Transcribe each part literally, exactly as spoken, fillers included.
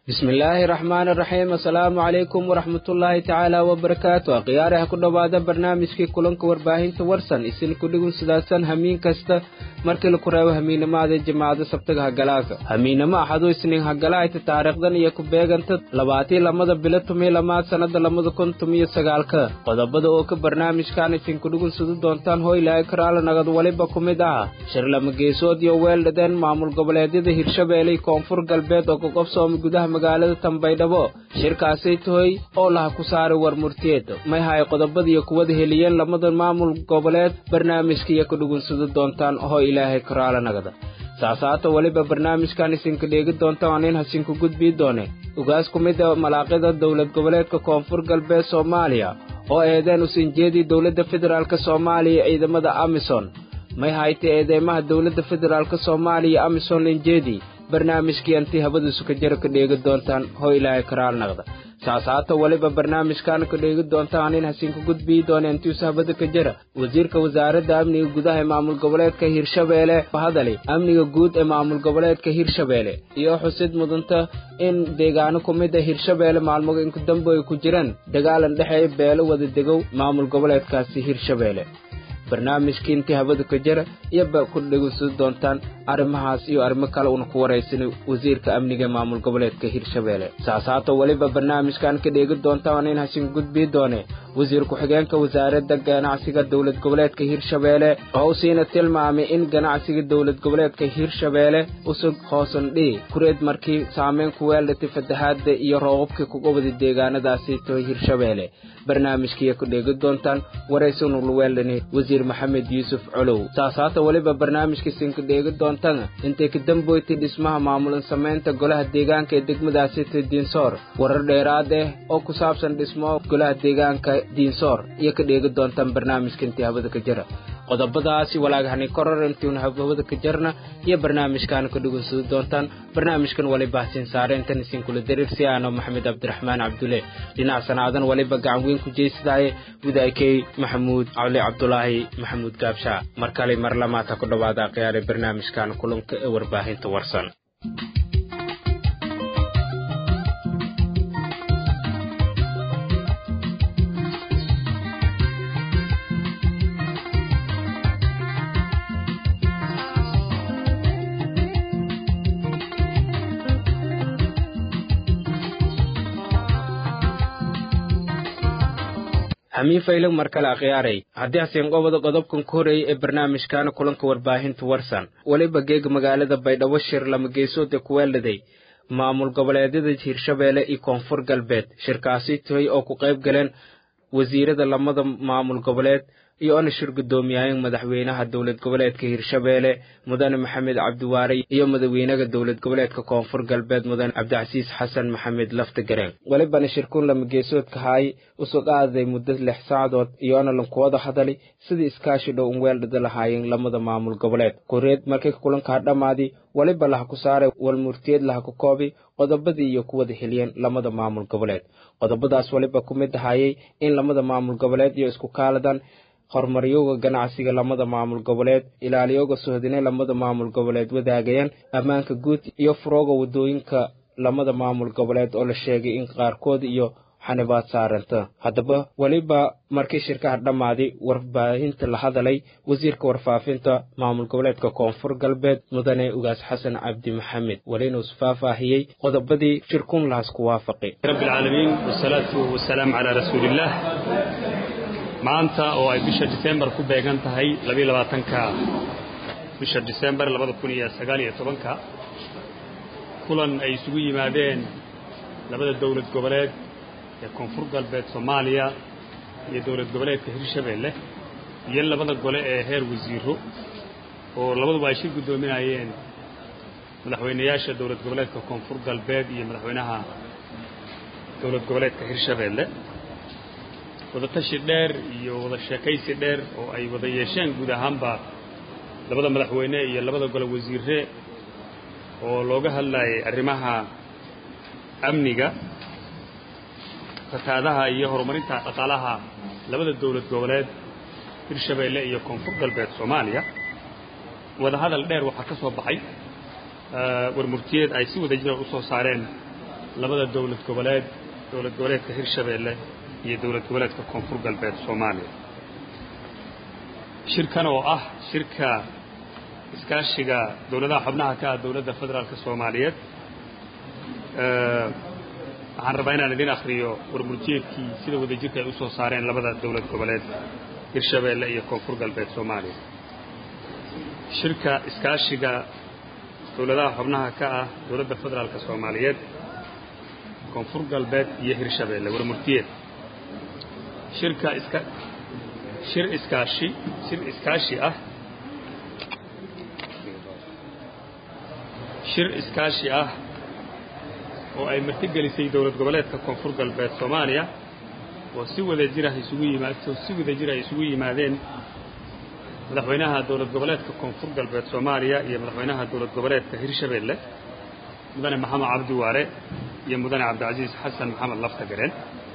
bismillaahi raxmaani raxiim assalaamu calaykum waraxmatullaahi tacaala wabarakaatu akhyaaraha ku dhowaada barnaamijkii kulanka warbaahinta warsan isin ku dhigun sidaasan hamiin kasta markii laku reebo hamiinamaada jamaacada sabtaga hagalaaka hamiinamo axadu isniin hagalaayta taariikhdan iyo ku beeganta labaatii lamada bilo tumiyo lamaad sannada lamada kun tumiyo sagaalka qodobada oo ka barnaamijkan isinku dhigun sida doontaan hoylaahay karaala nagad waliba ku mid ah shirlama geesood iyo weeldhadeen maamul goboleedyada hirshabeelle iyo koonfur galbeed oo ka qobsoomay gudaha magaalada Tanbaydhabo shirkaasay tahay oo laha ku saaray war murtiyeed may hay qodobada iyo kuwada heliyeen lamada maamul goboleed barnaamijkiisa ku dhugun sida doontaan oo ilaahay karaala nagada saasaata waliba barnaamijkan isinka dheegi doontaan in hasin ku gudbi doone ugaas ku mid ah malaaqada dawlad goboleedka koonfur galbeed Soomaaliya oo eedeen u sinjeedi dawladda federaalka Soomaaliya ciidamada AMISOM may haytay eedeymaha dawladda federaalka Soomaaliya AMISOM linjeedi barnaamijkii antii habada suka jira ka dheegi doontaan oo ilaahay karaal naqda saasaata waliba barnaamijkan ka dheegi doontaan in hasin ku gudbi doonaan intii habada ka jira wasiirka wasaaradda amniga gudaha maamul goboleedka Hirshabeelle bahadali amniga guud ee maamul goboleedka Hirshabeelle iyo xusid mudanta in deegaano ku mid ah Hirshabeelle maalmood in ku dambeeyay ku jiraan dagaalan dhaxay beelo wada degow maamul goboleedkaasi Hirshabeelle barnaamijkii intii habada ka jira iyo ba ku dhageysan doontaan arrimahaas iyo arrimo kale oo ku wareysan wasiirka amniga maamul goboleedka Hirshabeelle saasaata waliba barnaamijkan ka dheegi doontaan in hasin gudbi doone wasiir ku xigeenka wasaaradda ganacsiga dawlad goboleedka Hirshabeelle oo siina tilmaamay in ganacsiga dawlad goboleedka Hirshabeelle usoo hoosan dhii kureed markii saameyn ku weelatay fatahaadda iyo roobabka ku gobada deegaanadaasi too Hirshabeelle barnaamijkii ku dheegi doontaan wareysan uu weelanay wasiir Maxamed Yuusuf Colow saasaata waliba barnaamijka sinka dheegi doontaan intee ka dambeeyay dhismaha maamulan sameynta golaha deegaanka ee degmadaasi Dinsor warar dheeraad ah oo ku saabsan dhismo golaha deegaanka Dinsor iyo ka dheegi doontaan barnaamijka intii habada ka jira qodobadaasi walaagahani koror intii habada ka jirna iyo barnaamijkan ka dhageysan doontaan barnaamijkan waliba sin saareentan isin kula dariirsi aano Maxamed Cabdiraxmaan Cabdulle dhinaca sanaadan waliba gacan weyn ku jeesday widaykay Maxamuud Cali Cabdullaahi Maxamuud Gaabsha markale mar lamaata ku dhawaada qiyaare barnaamijkan kulanka ee warbaahinta warsan hamiin faylan markale akhyaaray haddii hasin qobada qodobkan ku horeeyay ee barnaamijkan kulanka warbaahinta warsan waliba geeg magaalada Baydhabo shir lama geesood ku weeladay maamul goboleedyada Hirshabeelle iyo koonfur galbeed shirkaasi tahay oo ku qayb galeen wasiirada lamada maamul goboleed iyo ana shir gudoomiyaha madaxweynaha dawlad goboleedka Hirshabeelle mudane Maxamed Cabdiwaare iyo madaxweynaha dawlad goboleedka koonfur galbeed mudane Cabdicasiis Xasan Maxamed Laftagareen waliba shirkun lama geesood ka hay usoo qaaday muddo lix saacadood iyo ana lankooda hadalay sidii iskaashi dhow weeldada lahaayeen lamada maamul goboleed koreed markay kulanka dhamaadii waliba la ku saaray wal murtiyeed la ku koobi qodobadii iyo kuwada heliyeen lamada maamul goboleed qodobadaas waliba ku mid ahayay in lamada maamul goboleed iyo isku kaaladan hormariyowga ganacsiga lamada maamul goboleed ilaaliyowga suhdinay lamada maamul goboleed wadaagayaan ammaanka guud iyo furooga wadooyinka lamada maamul goboleed oo la sheegay in qaarkood iyo xanibaad saaranta haddaba waliba markii shirkaha dhamaaday warbaahinta la hadalay wasiirka warfaafinta maamul goboleedka koonfur galbeed mudane ugaas xasan cabdi maxamed walina uu faahfaahiyay qodobadii shirkun laas ku waafaqay rabbil caalamiin wasalaatu wassalaam ala rasuulillah maanta oo ay bisha December ku beegan tahay laba iyo labaatanka bisha December laba kun iyo sagaal iyo tobanka kulan ay isugu yimaadeen labada dawlad goboleed ee koonfur galbeed Soomaaliya iyo dawlad goboleedka Hirshabeelle iyo labada gole ee heer wasiiro oo labadu ay shir gudoominayeen madaxweynayaasha dawlad goboleedka koonfur galbeed iyo madaxweynaha dawlad goboleedka Hirshabeelle wada tashi dheer iyo wada sheekaysi dheer oo ay wada yeesheen guud ahaanba labada madaxweyne iyo labada gole wasiirre oo looga hadlayay arrimaha amniga fataadaha iyo horumarinta dhaqaalaha labada dawlad goboleed Hirshabeelle iyo koonfur galbeed Soomaaliya wada hadal dheer waxa ka soo baxay war murtiyeed ay si wada jira u soo saareen labada dawlad goboleed dawlad goboleedka Hirshabeelle iyo dawlad goboleedka Koonfur Galbeed Soomaaliya shirkan oo ah shirka iskaashiga dawladaha xubnaha ka ah dawladda federaalka Soomaaliyeed ee waxaan rabaa inaan idin akhriyo warmurtiyeedkii sida wadajirka ay u soo saareen labada dawlad goboleed Hirshabeelle iyo Koonfur Galbeed Soomaaliya shirka iskaashiga dawladaha xubnaha ka ah dawladda federaalka Soomaaliyeed Koonfur Galbeed iyo Hirshabeelle warmurtiyeed shirka iska shir iskaashi shir iskaashi ah shir iskaashi ah oo ay martigelisay dawlad goboleedka Koonfur Galbeed Soomaaliya oo si wadajir ah isugu yimaadeen si wadajir ah isugu yimaadeen madaxweynaha dawlad goboleedka Koonfur Galbeed Soomaaliya iyo madaxweynaha dawlad goboleedka Hirshabeelle mudane Maxamed Cabdi Waare iyo mudane Cabdicasiis Xasan Maxamed Laftagareen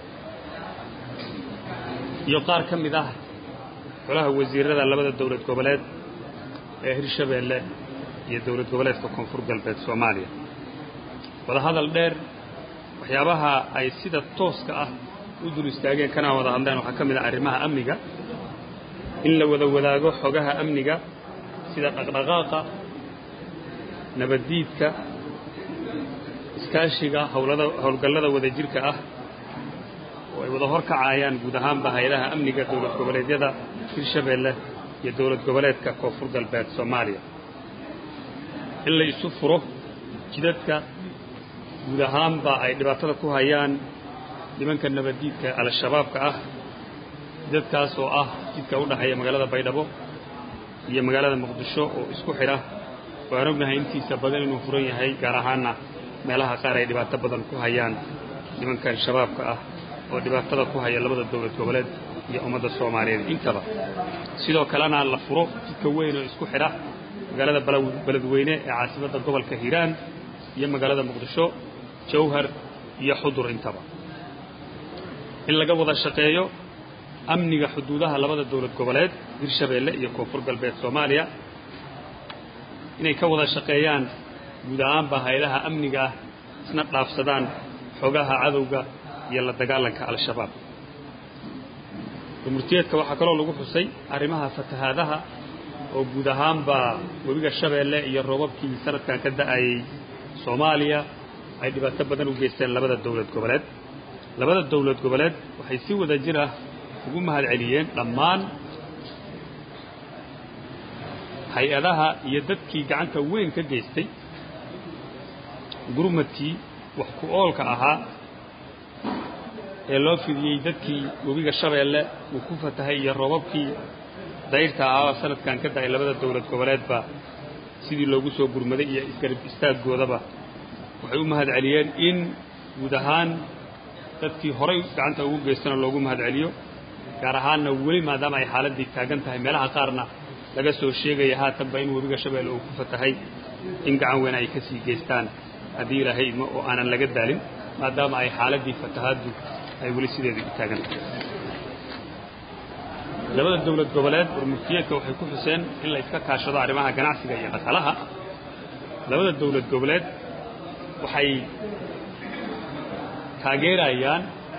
iyo qaar ka mid ah golaha wasiirada labada dawlad goboleed ee Hirshabeelle iyo dawlad goboleedka Koonfur Galbeed Soomaaliya wada hadal dheer waxyaabaha ay sida tooska ah u dul istaageen kana wada hadleen waxa kamid ah arrimaha amniga in la wada wadaago xogaha amniga sida dhaqdhaqaaqa nabadiidka iskaashiga hawlada hawlgallada wadajirka ah oo ay wada horkacayaan guud ahaan hay'adaha amniga dawlad goboleedyada Hirshabeelle iyo dawlad goboleedka Koonfur Galbeed Soomaaliya in la isu furo jidadka guud ahaan ba ay dhibaatada ku hayaan nimanka nabadiidka al-shabaabka ah dadkaas oo ah jidka u dhaxeeya magaalada Baydhabo iyo magaalada Muqdisho oo isku xira waan ognahay intiisa badan inuu furan yahay gaar ahaan meelaha qaar ay dhibaato badan ku hayaan nimanka al-shabaabka ah oo dhibaatada ku haya labada dawlad goboleed iyo ummadda Soomaaliyeed intaba sidoo kalena la furo jidka weyn oo isku xira magaalada Beledweyne ee caasimadda gobolka Hiiraan iyo magaalada Muqdisho Jowhar iyo Xudur intaba in laga wada shaqeeyo amniga xuduudaha labada dawlad goboleed Hirshabeelle iyo Koonfur Galbeed Soomaaliya inay ka wada shaqeeyaan guud ahaan hay'adaha amniga isna dhaafsadaan xogaha cadawga iyo la dagaalanka al-shabaab warmurtiyeedka waxa kale oo lagu xusay arrimaha fatahaadaha oo guud ahaan ba webiga Shabeelle iyo roobabkii sanadkan ka da'ay Soomaaliya ay dhibaato badan u geysteen labada dawlad goboleed labada dawlad goboleed waxay si wada jir ah ugu mahad celiyeen dhammaan hay'adaha iyo dadkii gacanta weyn ka geystay gurmadkii wax ku oolka ahaa ee loo fidiyay dadkii webiga Shabeelle uu ku fatahay iyo roobabkii dayrta ah sanadkan ka da'ay labada dawlad goboleedba sidii loogu soo gurmaday iyo isgarab istaaggoodaba waxay u mahad celiyeen in guud ahaan dadkii horay gacanta ugu geystana loogu mahad celiyo gaar ahaanna weli maadaama ay xaaladii taagan tahay meelaha qaarna laga soo sheegay haatanba in webiga Shabeelle uu ku fatahay in gacan weyn ay ka sii geystaan haddii Ilaahay ma oo aanan laga daalin maadaama ay xaaladii fatahaadu ay weli sideedii taagan tahay labada dawlad goboleed warmurtiyeedka waxay ku xuseen in la iska kaashado arrimaha ganacsiga iyo dhaqaalaha labada dawlad goboleed waxay taageerayaan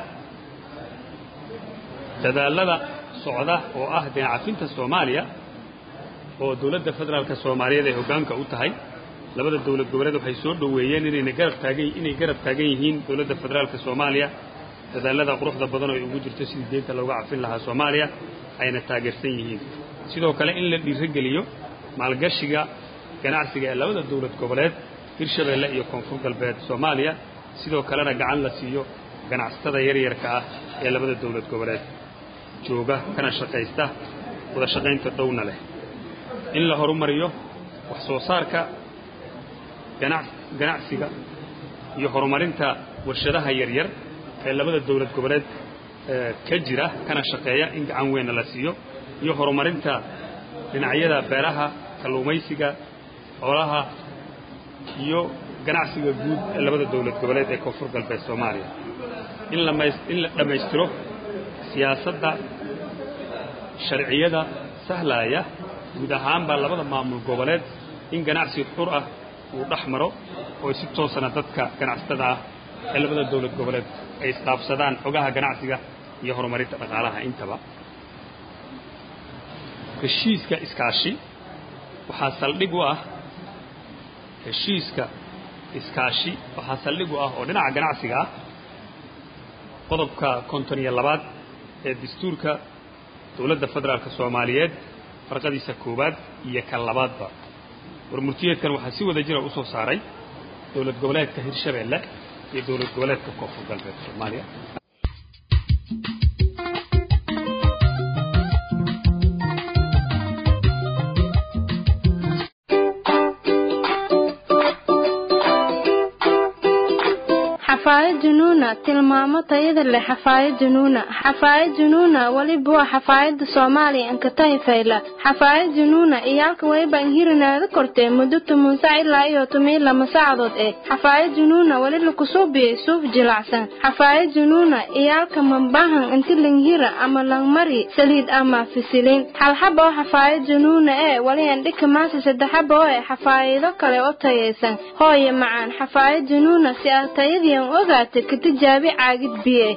dadaalada socda oo ah dinacafinta Soomaaliya oo dawladda federaalka Soomaaliyeed ay hoggaanka u tahay labada dawlad goboleed waxay soo dhaweeyeen inay garab taagan inay garab taagan yihiin dawladda federaalka Soomaaliya dadaalada quruxda badan oo ugu jirto sidii deynta looga cafin lahaa Soomaaliya ayna taageersan yihiin sidoo kale in la dhiirigeliyo maalgashiga ganacsiga ee labada dawlad goboleed Hirshabeelle iyo Koonfur Galbeed Soomaaliya sidoo kalena gacan la siiyo ganacsatada yar yarka ah ee labada dawlad goboleed jooga kana shaqeysta wada shaqeynta dhowna leh in la horumariyo wax soo saarka ganacsiga iyo horumarinta warshadaha yar yar ee labada dawlad goboleed ka jira kana shaqeeya in gacan weyn la siiyo iyo horumarinta dhinacyada beeraha kalluumaysiga xoolaha iyo ganacsiga guud ee labada dawlad goboleed ee Koonfur Galbeed Soomaaliya in la in la dhameystiro siyaasadda sharciyada sahlaya guud ahaan ba labada maamul goboleed in ganacsi xur ah uu dhaxmaro oo si toosana dadka ganacsatada ah ee labada dawlad goboleed ay isqaabsadaan xogaha ganacsiga iyo horumarinta dhaqaalaha intaba heshiiska iskaashi waxaa saldhig u ah heshiiska iskaashi waxaa saldhig u ah oo dhinaca ganacsiga ah qodobka konton iyo labaad ee dastuurka dawladda federaalka Soomaaliyeed farqadiisa koobaad iyo kan labaadba warmurtiyeedkan waxaa si wada jira u soo saaray dawlad goboleedka Hirshabeelle iyo dawlad goboleedka Koonfur Galbeed Soomaaliya حفاية جنونة تلمامة تيدا اللي حفاية جنونة حفاية جنونة ولي بوا حفاية صومالي انك تايفيلا حفاية جنونة اياك ويبا انهيرنا ذكرتي مدوت منساعي لا ايو تميل لما ساعدت ايه حفاية جنونة ولي لكسوبي سوف جلعسان حفاية جنونة اياك منباهن انت اللي انهيرا اما لنمري سليد اما في سلين حالحبا حفاية جنونة ايه ولي عندك ماسي سدحبا ايه حفاية ذكري اوتايسان هوي معان حفاية جنونة سيالتايدي ogaate ka tijaabi caagid biye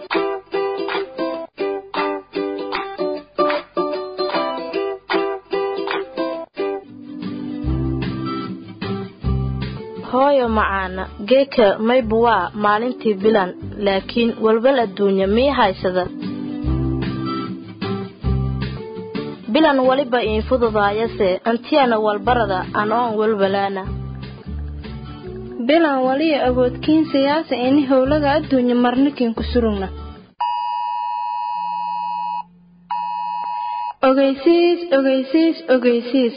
hooyo macaana geeka maybuwa maalintii bilan laakiin walbal adduunya mii haysada bilan waliba in fududaayase antiyana walbarada anoon walbalaana bilan waliya awoodkiin siyaasa ini howlaga adduunya marnikin ku surugna ogeysiis ogeysiis ogeysiis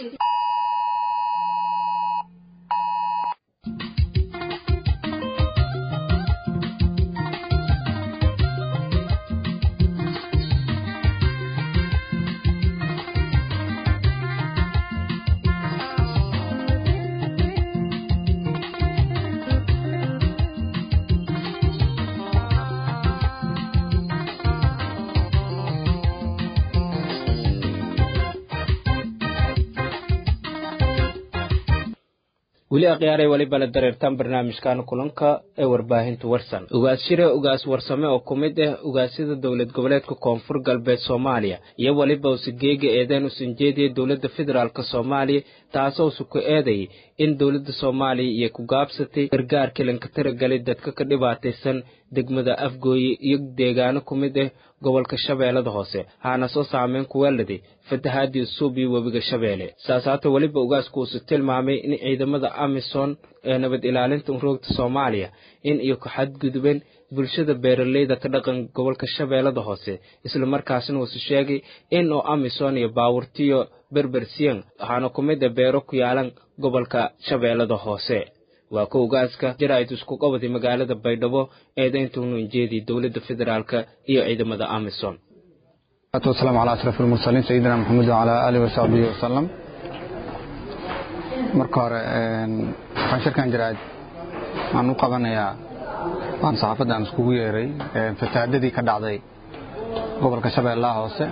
wili aqyaaray waliba la dareertaan barnaamijkan kulanka ee warbaahinta warsan ugaas shire ugaas warsame oo kumid ah ugaasida dawlad goboleedka Koonfur Galbeed Soomaaliya iyo waliba usigeega eedan usinjeediyay dawladda federaalka Soomaaliya taasoo suku eeday in dawladda Soomaaliya iyo ku gaabsatay gargaar kilanka tiragalay dadka ka dhibaataysan degmada Afgooye iyo deegaano kumid ah gobolka Shabeellada Hoose haana soo saameyn ku weelday fatahaadii suubi wabiga Shabeelle saasaata waliba ugaas ku soo tilmaamay in ciidamada Amison ee nabad ilaalinta ururka Soomaaliya in iyo ku xadgudubeen bulshada beeraleyda ka dhaqan gobolka Shabeellada Hoose isla markaasna uu sheegay in oo Amison iyo baawurtiyo berbersiyan haana kumid beero ku yaalan gobolka Shabeellada Hoose waa ku ugaaska jiraayid isku qabadi magaalada Baydhabo ee deyntuun jeedii dawladda federaalka iyo ciidamada Amison والسلام على أشرف المرسلين سيدنا محمد وعلى آله وصحبه وسلم marka hore een waxaan shirkan jiraad aan u qabanayaa aan saxafadan isku yeeray ee fataadadii ka dhacday gobolka Shabeellaha Hoose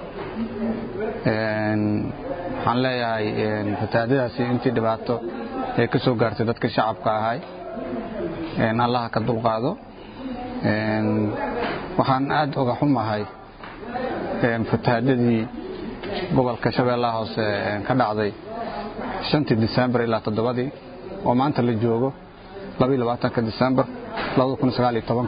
een waxaan leeyahay een fataadadaasi intii dhibaato ee ka soo gaartay dadka shacabka ahay een Allah ka dulqaado een waxaan aad uga xumahay een fataadadii gobolka Shabeellaha Hoose ka dhacday shantii December ilaa toddobadii oo maanta la joogo laba iyo labaatanka December laba kun iyo sagaal iyo toban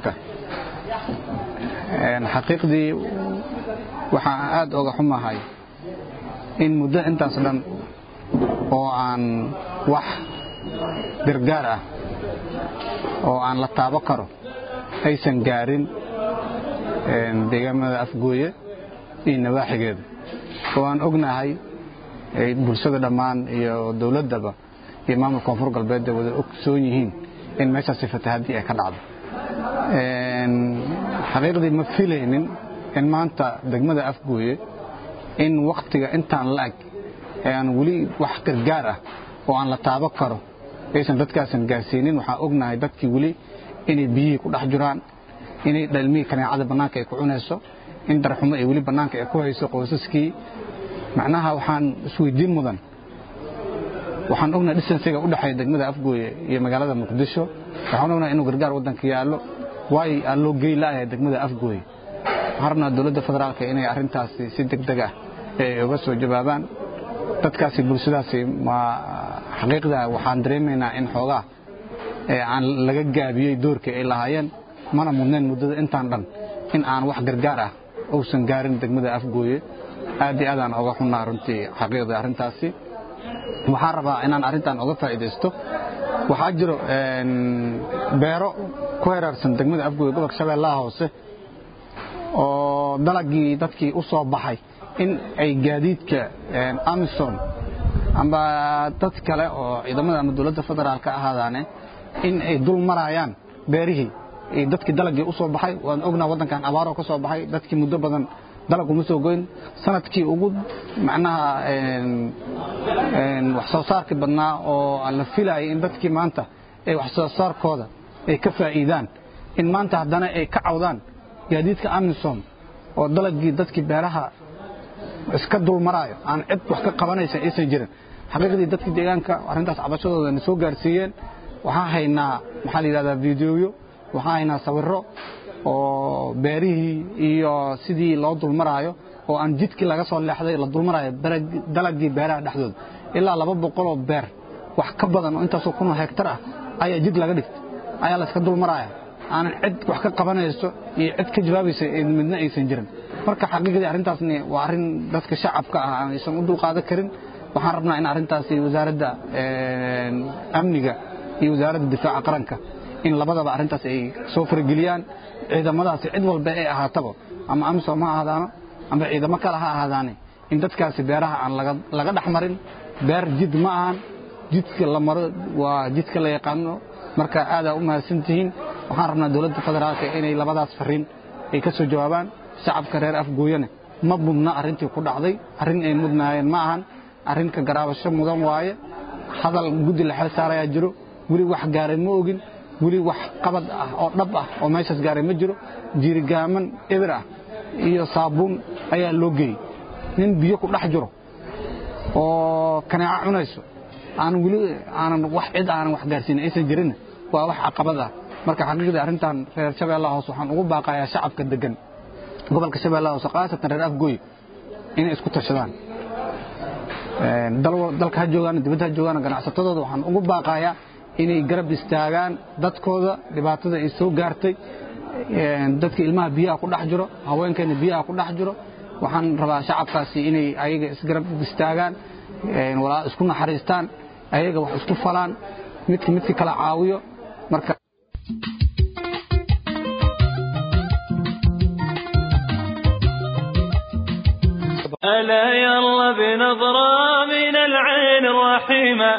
een xaqiiqdii waxaan aad uga xumahay in muddo intaas dhan oo aan wax gargaar ah oo aan la taabo karo aysan gaarin een deegaamada Afgooye iyo nawaaxigeeda oo aan ognahay ay bulshada dhamaan iyo dawladaba iyo maamulka Koonfur Galbeed wada ogsoon yihiin in meeshaas fatahaadii ay ka dhacdo een xaqiiqdii ma filaynin in maanta degmada Afgooye in waqtiga intaan laag aan wali wax gargaar ah oo aan la taabo karo aysan dadkaasan gaarsiinin waxa ognahay dadkii wali inay biyo ku dhex jiraan inay dhalmi kaneecada banaanka ay ku cunayso in darxumo ay wali banaanka ay ku hayso qoysaskii macnaha waxaan isweydiin mudan waxaan ognahay distance-ga u dhaxeeya degmada Afgooye iyo magaalada Muqdisho waxaan ognahay inuu gargaar wadanka yaalo way aan loo geeylaayay degmada Afgooy harna dawladda federaalka inay arintaasi si degdeg ah ay uga soo jawaabaan dadkaasi bulshadaasi ma xaqiiqda waxaan dareemaynaa in xoogaa ee aan laga gaabiyay doorka ay lahaayeen mana mudneen muddada intaan dhan in aan wax gargaar ah uusan gaarin degmada Afgooy aad iyo aad aan uga xunaa runtii xaqiiqda arintaasi waxaan rabaa inaan arintan uga faa'iideysto waxaa jiro een beero ku heerarsan degmada Afgooy gobolka Shabeellaha Hoose oo dalagii dadkii u soo baxay in ay gaadiidka Amazon amba dad kale oo ciidamada ama dawladda federaalka ahaadaane in ay dul marayaan beerihii ee dadkii dalagii u soo baxay waan ognaa wadankan abaaro ka soo baxay dadkii muddo badan dalag uma soo goyn sanadkii ugu macnaha een een wax soo saarka badnaa oo la filayay in dadkii maanta ay wax soo saarkooda ay ka faa'iidaan in maanta haddana ay ka cawdaan gaadiidka Amazon oo dalagii dadkii beeraha iska dul maraayo aan cid wax ka qabanaysa aysan jirin xaqiiqdii dadkii deegaanka arintaas cabashadooda soo gaarsiiyeen waxaan haynaa maxaa la yiraahdaa fiidiyoyo waxaan haynaa sawirro oo beerihii iyo sidii loo dul maraayo oo aan jidkii laga soo leexday la dul maraayo dalagii beeraha dhexdooda ilaa laba boqol oo beer wax ka badan oo intaas oo kun hektar ah ayaa jid laga dhigtay ayaa la iska dul maraayo aan cid wax ka qabanayso iyo cid ka jawaabaysa in midna aysan jirin marka xaqiiqdii arintaasni waa arin dadka shacabka ah aan aysan u dul qaadan karin waxaan rabnaa in arintaasi wasaaradda amniga iyo wasaaradda difaaca qaranka in labadaba arintaas ay soo fargeliyaan ciidamadaasi cid walba ay ahaataba ama Amazon ma ahaadaano ama ciidamo kale ha ahaadaane in dadkaasi beeraha aan laga laga dhaxmarin beer jid ma ahan jidka la maro waa jidka la yaqaano marka aad u mahadsantihiin waxaan rabnaa dawladda federaalka inay labadaas fariin ay ka soo jawaabaan shacabka reer Afgooyana ma mudna arintii ku dhacday arin ay mudnaayeen ma ahan arinka garaabasho mudan waaye hadal gudi la xil saaraya jiro wali wax gaaray ma ogin wali wax qabad ah oo dhab ah oo meeshaas gaaray ma jiro jiirigaaman eber ah iyo saabuun ayaa loo geeyay nin biyo ku dhex jiro oo kanaaca cunayso aan wali aan wax cid aan wax gaarsiin aysan jirin waa wax caqabad ah marka xaqiiqda arintan reer Shabeellaha Hoose waxaan ugu baaqayaa shacabka degan gobolka Shabeellaha Hoose qaasatan reer Afgooy inay isku tashadaan een dalka joogan dibadda joogan ganacsatadooda waxaan ugu baaqayaa inay garab istaagaan dadkooda dhibaatada ay soo gaartay een dadka ilmaha biyaha ku dhex jiro haweenkeena biyaha ku dhex jiro waxaan rabaa shacabkaasi inay ayaga isgarab istaagaan een walaa isku naxariistaan ayaga wax isku falaan midka midka kala caawiyo marka ألا يلا بنظرة من العين الرحيمة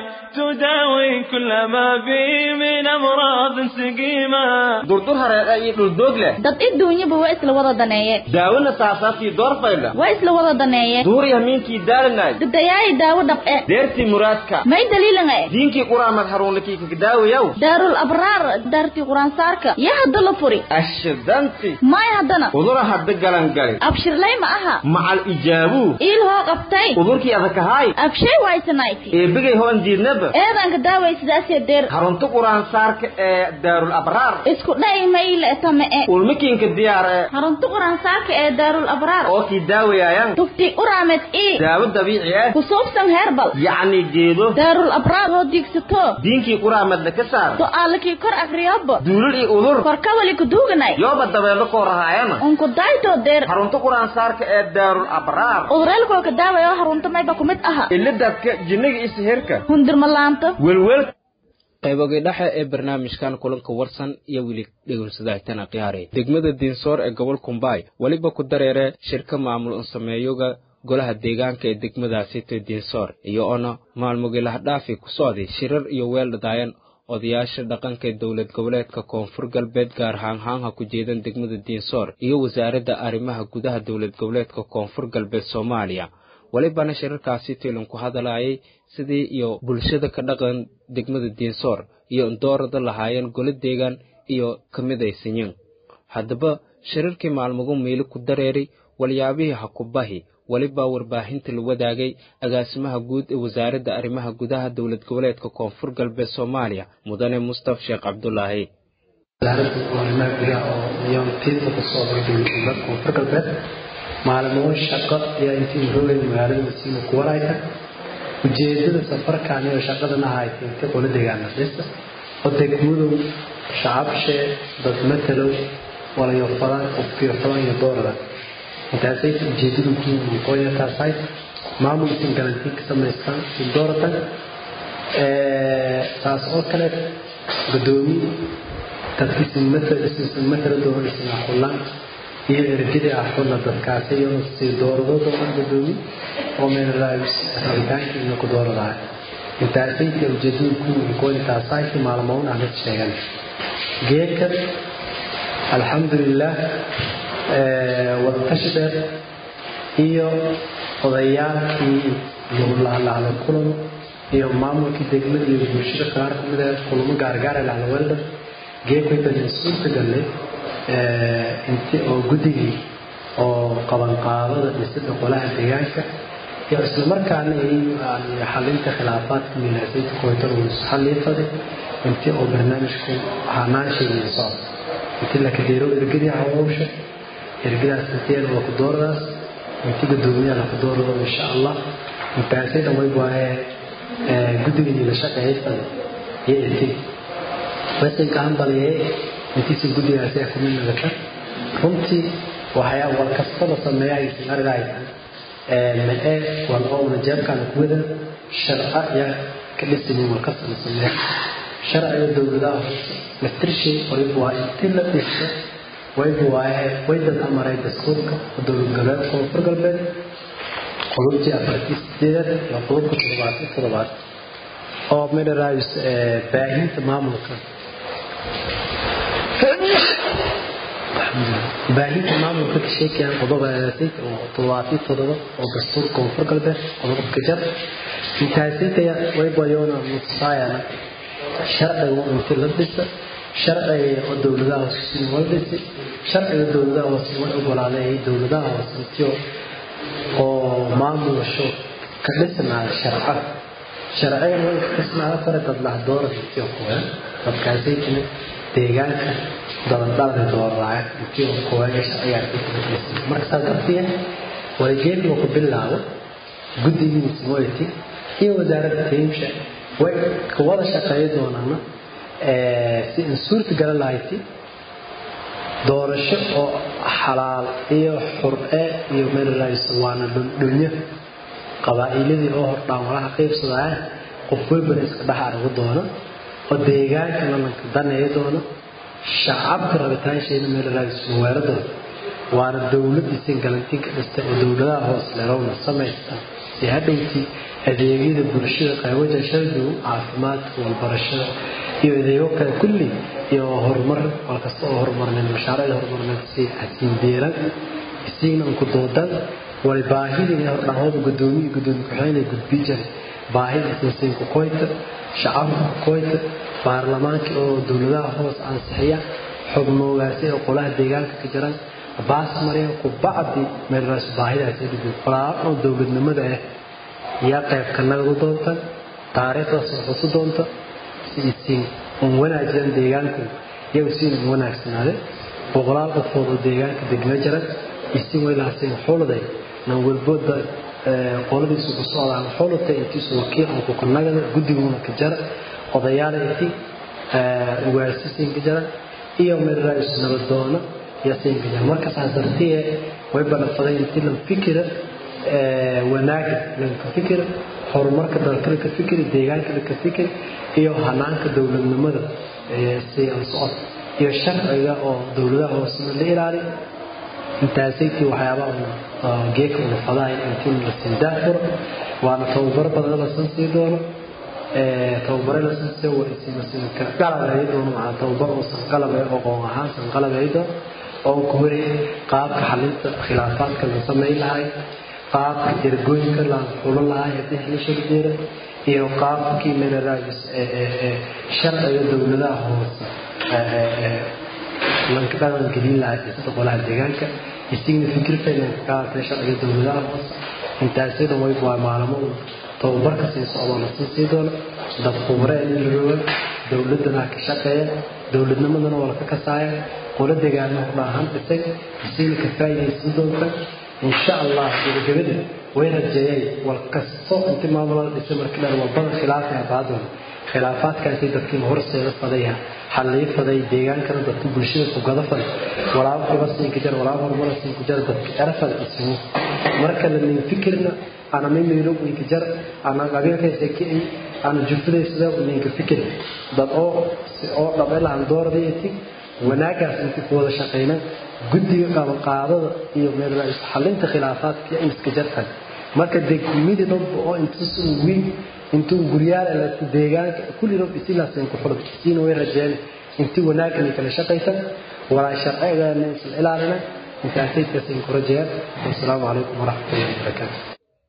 تداوي كل ما بي من أمراض سقيمة دكتور هرقاي دولدوغله dad adduunyaba waa isla wada daneeyay daawada taasaafii door fayla waa isla wada daneeyay duur yamiinkii daalnay dadayay daawo dhab ee deerti muraadka may daliilan ee diinkii quraamad haruunlakii ka daawayow daarul abraar daarti quraan saarka yaa hadda la furi ashdanti may haddana udura hadda galan galay abshirlay ma aha macal ijaabu il hoo qabtay udurkii adakahay abshay waysanayti ee bigay hoon diidnaba eedan ka daaway sidaas deer harunta quraan saarka ee daarul abraar isku dhay mayl tama ee ulmikiinka diyaar ee harunta quraan saarka ee daarul abraar oo ki daawayaan tufti uraamed ee daawo dabiici ah ku soobsan herbal yaani geedo daarul abraar oo digsato diinkii quraamad la ka saar su'aalkii kor akriyaba duulul iyo udur kor ka wali ku duuganay yooba dabeelo ko rahaayana on ku dayto deer harunta quraan saarka ee daarul abraar udurelko ka daawayo harunta mayba kumid aha illadadka jinniga is heerka hundur malaanta welwel qaybogii dhexe ee barnaamijkan kulanka warsan iyo wili dhegeysadaytana qiyaare degmada Diinsoor ee gobol Kumbaay waliba ku dareere shirka maamul u sameeyoga golaha deegaanka ee degmadaasi Diinsoor iyo ona maalmoodii la dhaafi ku socday shirar iyo weel dhadaayan odayaasha dhaqanka dawlad goboleedka Koonfur Galbeed gaar ahaan ha ku jeedan degmada Diinsoor iyo wasaaradda arrimaha gudaha dawlad goboleedka Koonfur Galbeed Soomaaliya walibana shirarkaasi tiilan ku hadlayay sidii iyo bulshada ka dhaqan degmada Diinsoor iyo doorada lahaayeen gole deegaan iyo kamidaysan haddaba shirarkii maalmagu meelo ku dareeray walyaabihii ha ku bahi waliba warbaahinta la wadaagay agaasimaha guud ee wasaaradda arrimaha gudaha dawlad goboleedka Koonfur Galbeed Soomaaliya mudane Mustafa Sheekh Cabdullaahi wasaaradda arrimaha gudaha oo iyoon tiirka ku soo dowladda koonfur galbeed maalmo shaqo iyo intii muhiim magaalada masiino ku warayta ujeedada safarkan iyo shaqadan ahayd intii qolo deegaanada dhisa oo degmadu shacabshe dad matalo wala iyo fadan qofkii fadan iyo doorada intaasay ujeedadu ku qoya taasay maamulka garanti ka sameystaan doorada ee taas oo kale gudoomiye dadkii matalo isla matalo doorada xulan iyo erjida xulan dadkaasi iyo si doorado gudoomiye oo meel raayis rabitaanka inuu ku doorada intaasay ujeedadu ku qoya taasay maalmoon aan sheegan geedka alxamdulillah ee wada tashadar iyo odayaalkii loo kulan iyo maamulkii degmada iyo bulshada qaar kamid ah kulamo gaargaar ah la wada geedka mas'uulka galay ee intii oo gudigi oo qaban qaadada dhisida qolaha deegaanka iyo isla markaana ay xalinta khilaafaadka miilaasayda kooxda oo xaliyada intii oo barnaamijku hanaashiisa soo intii la kadeero ergadi hawsha ergadaas intii oo ku dooradaas intii gudoomiyaha ku doorado insha Allah intaasay dhamay waaye ee guddiga la shaqeeyay iyo intii basin ka hanbaliyay intii si guddigaas ay ku midnaa runtii waxay wal kasta la sameeyay aragay ee mee wal oo jeebkan ku wada sharciya ka dhisay wal kasta la sameeyay sharciga dawladda mastershi waa intii la dhisay way buuaye way dad amaray dastuurka dowlad goboleedka koonfur galbeed qodobtii afartiisteeda iyo qodobka toddobaad toddobaad oo midarays ee baahinta maamulka baahinta maamulka ka sheekayaan qodobadaasi oo toddobaad toddobaad oo dastuurka koonfur galbeed qodobka jar intaasita way bayoona mutsaayana sharciga intii la dhisay sharciga oo dawladaha si walbisi sharciga dawladaha oo si wada ogolaaday dawladaha oo oo maamusho ka dhisnaa sharci sharciga oo ka dhisnaa farqad la doorada iyo kuwa dadkaasi deegaanka dawladda dooraa iyo kuwa sharciga marka dadkiina waligeedii ku bilaabo guddiga ismooti iyo wasaaradda taymiisha way ka wada shaqeeyay doonana ee si suurta gal lahayti doorasho oo xalaal iyo xur'e iyo meel raayis waana dunya qabaa'ilada oo hordhaan walaha qaybsadaan qof walba iska dhaxargo doona oo deegaanka la danay doona shacabka rabitaansheena meel raayis weerado waana dawladda si galantiin ka dhistay oo dawladaha hoos leeroona sameeyta si hadhowti adeegyada bulshada qaybaha sharci caafimaadka walbarashada iyo adeegyo kale kulli iyo horumar walkasta oo horumarnay mashaariicda horumarnay si asin deeran isina ku doodan way baahida iyo hordhahood gudoomiye gudoomiye ku xeelay gudbijar baahida isna ku qoyta shacabka qoyta baarlamaanka oo dawladaha hoos ansixiya xubnoogaasi oo qolaha deegaanka ka jiran baas mareen ku bacdi meel raas baahidaas ay dib qoraa oo dawladnimada ah ya qayb kana ugu doonta taariikhda soo doonta si on wanaagsan deegaanka iyo si wanaagsanade boqolaal qof oo deegaanka degma jira isin weylaasay xuladay nan walbooda qoladiisu ku socdaan xulata intiisu wakiil oo ku kanaga guddiguna ka jara odayaalati ee ugaasiin ka jara iyo meel raayis nabadoona yasiin ka jara marka saasartiye way banafaday intii la fikira ee wanaag la fikir horumarka dalka ka fikir deegaanka ka fikir iyo hanaanka dawladnimada ee si aan socod iyo sharciga oo dawladaha hoos la ilaaliyo intaasay waxyaabaha geedka uu faday intii la sindaafur waana tababar badan la sameeyay doono ee tababar la sameeyay waa isma sinka qalabay doono ma tababar oo san qalabay oo qoon ahaan san qalabay doono oo ku horay qaabka xalinta khilaafaadka la sameeyay lahay qaabka dirgooyinka la xulo lahay hadii la shaqeeyo iyo qaabkii meel raayis ee sharciga dawladaha hoos ee lanka qaran gelin lahay sida qolaha deegaanka istigna fikirta inay ka sharciga dawladaha hoos intaasina way waa maalmo tababarka si socdo la sii doono dad khubaro in la roogo dawladda ka shaqeeya dowladnimadana waa ka kasaaya qola deegaanna u baahan dhintay isiin ka faa'iideysan doonta insha Allah gabadha way rajeeyay wal kasto inta maamulada dhisay markii la walbada khilaafaya baadon khilaafaadkaasi dadkii horseeda fadaya xalay faday deegaankana dadka bulshada ku gadafay walaal qabasiin ka jar walaal hormar siin ku jar dadka arfad ismu marka la min fikirna ana meeylo in ka jar ana qabiilka sekii ana jufday sida in ka fikir dad oo oo dhabeelahan doordeeyay wanaagaas inta ku wada shaqeeyna guddiga qaba qaadada iyo meel la xalinta khilaafaadka in iska jartan marka degmada dad oo inta soo weyn inta guriyaal la deegaanka kulli roob isilaaseen ku xulub siin way rajeen inta wanaagga kala shaqeysan wala sharciga isla ilaalina inta ay taasiin ku rajeen assalamu alaykum wa rahmatullahi wa barakatuh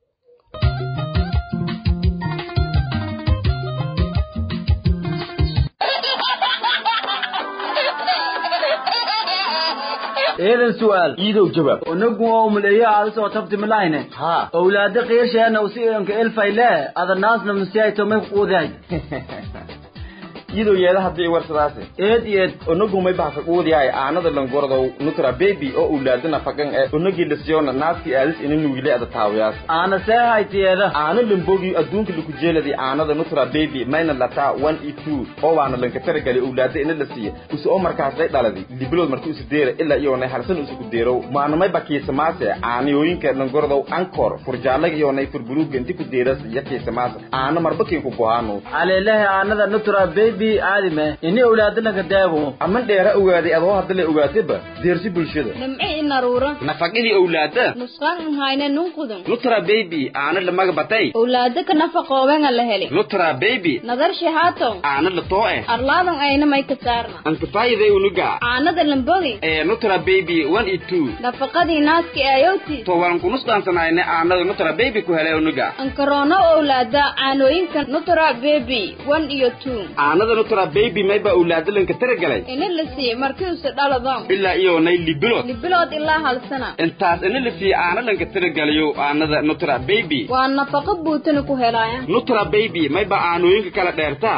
إذا سؤال يدو جواب ونقوم مليا على سو تبت ملاينه ها أولاد قيش أنا وسيرهم كألف إله هذا الناس من سيايته ما يقودي يدو يلا هدي ورثراسه إيد إيد ونقوم يبحث قودي هاي أنا ذا لنقرضه نكرا بيبي أو أولادنا فكان ونقي لسيون الناس في أليس إنه نقولي هذا تاوياس أنا ساعي تيالا أنا لنبوجي أدون كل كجيلة دي أنا ذا نكرا بيبي ما إن اللتا one e two أو أنا لنكترك على أولادي إن اللسية وس عمر كاسة دالدي لبلود مركوس دير إلا يونا حرسن وسكو ديرو ما أنا ما يبكي سماسة أنا يوين كنقرضه أنكر فرجالك يونا يفربلود بنتي كديرس يكي سماسة أنا مربكي كوبوانو على الله أنا ذا نكرا بيبي عالمة إني أولادنا كدابو أما ديرا أولادي أبوه هذا أولادي با ديرسي بلشدة نمعي نرورة نفقني أولاده نسخان هاينا ننقذن نترى بيبي أنا لما قبطي أولادك نفقوا وين اللهلي نترى بيبي نظر شهاتهم أنا لطوئة أرلادهم أين ما يكسارنا أنت فاي ذي ونقع أنا ذا لنبغي إيه نترى بيبي one e two نفقدي ناس كي أيوتي طوالن كنوس دان سناينة أنا نترى بيبي كهلا ونقع أنكرونا أولادا عنوين كان نترى بيبي one e two أنا ذا نترى بيبي ما يبقى أولاد لين كتر جلي إن اللي سي مركز دالضام إلا إيو ناي لبلود لبلود إلا هالسنة انتاس إن اللي في أنا لين كتر جليو أنا ذا نترى بيبي وأنا فقط بوتنكو هلايا نترى بيبي ما يبقى عنوين كلا ديرتا